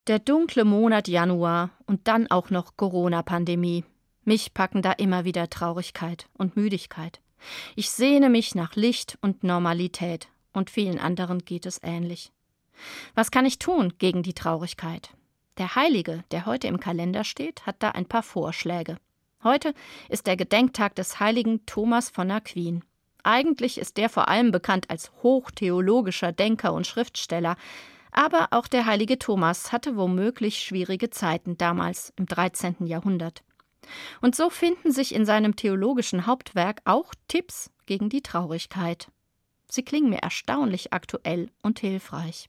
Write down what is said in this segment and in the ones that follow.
Der dunkle Monat Januar und dann auch noch Corona-Pandemie. Mich packen da immer wieder Traurigkeit und Müdigkeit. Ich sehne mich nach Licht und Normalität, und vielen anderen geht es ähnlich. Was kann ich tun gegen die Traurigkeit? Der Heilige, der heute im Kalender steht, hat da ein paar Vorschläge. Heute ist der Gedenktag des heiligen Thomas von Aquin. Eigentlich ist der vor allem bekannt als hochtheologischer Denker und Schriftsteller, aber auch der heilige Thomas hatte womöglich schwierige Zeiten damals im 13. Jahrhundert. Und so finden sich in seinem theologischen Hauptwerk auch Tipps gegen die Traurigkeit. Sie klingen mir erstaunlich aktuell und hilfreich.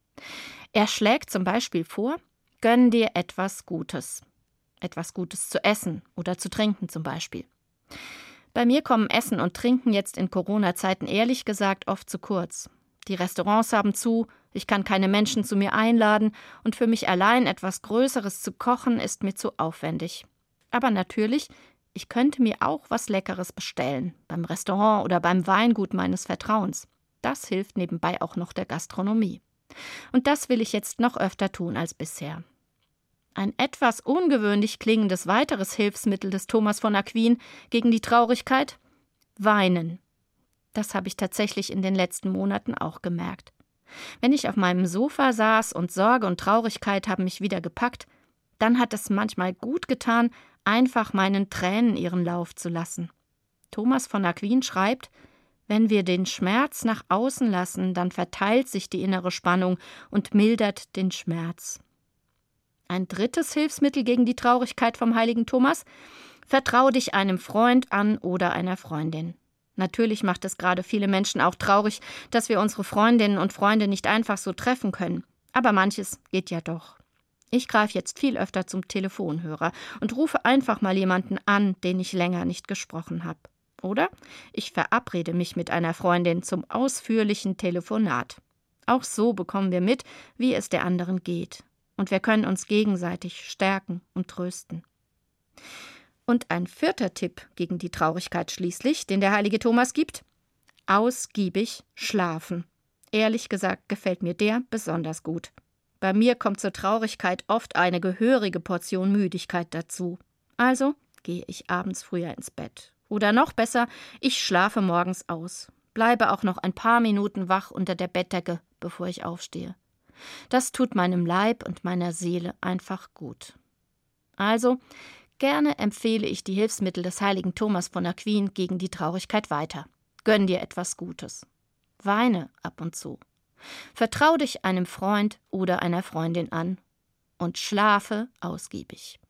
Er schlägt zum Beispiel vor: Gönn dir etwas Gutes. Etwas Gutes zu essen oder zu trinken zum Beispiel. Bei mir kommen Essen und Trinken jetzt in Corona-Zeiten ehrlich gesagt oft zu kurz. Die Restaurants haben zu, ich kann keine Menschen zu mir einladen und für mich allein etwas Größeres zu kochen ist mir zu aufwendig. Aber natürlich, ich könnte mir auch was Leckeres bestellen, beim Restaurant oder beim Weingut meines Vertrauens. Das hilft nebenbei auch noch der Gastronomie. Und das will ich jetzt noch öfter tun als bisher. Ein etwas ungewöhnlich klingendes weiteres Hilfsmittel des Thomas von Aquin gegen die Traurigkeit: Weinen. Das habe ich tatsächlich in den letzten Monaten auch gemerkt. Wenn ich auf meinem Sofa saß und Sorge und Traurigkeit haben mich wieder gepackt, dann hat es manchmal gut getan, einfach meinen Tränen ihren Lauf zu lassen. Thomas von Aquin schreibt: Wenn wir den Schmerz nach außen lassen, dann verteilt sich die innere Spannung und mildert den Schmerz. Ein drittes Hilfsmittel gegen die Traurigkeit vom heiligen Thomas: Vertrau dich einem Freund an oder einer Freundin. Natürlich macht es gerade viele Menschen auch traurig, dass wir unsere Freundinnen und Freunde nicht einfach so treffen können. Aber manches geht ja doch. Ich greife jetzt viel öfter zum Telefonhörer und rufe einfach mal jemanden an, den ich länger nicht gesprochen habe. Oder ich verabrede mich mit einer Freundin zum ausführlichen Telefonat. Auch so bekommen wir mit, wie es der anderen geht. Und wir können uns gegenseitig stärken und trösten. Und ein vierter Tipp gegen die Traurigkeit schließlich, den der heilige Thomas gibt: Ausgiebig schlafen. Ehrlich gesagt gefällt mir der besonders gut. Bei mir kommt zur Traurigkeit oft eine gehörige Portion Müdigkeit dazu. Also gehe ich abends früher ins Bett. Oder noch besser, ich schlafe morgens aus. Bleibe auch noch ein paar Minuten wach unter der Bettdecke, bevor ich aufstehe. Das tut meinem Leib und meiner Seele einfach gut. Also, gerne empfehle ich die Hilfsmittel des heiligen Thomas von Aquin gegen die Traurigkeit weiter. Gönn dir etwas Gutes. Weine ab und zu. Vertrau dich einem Freund oder einer Freundin an und schlafe ausgiebig.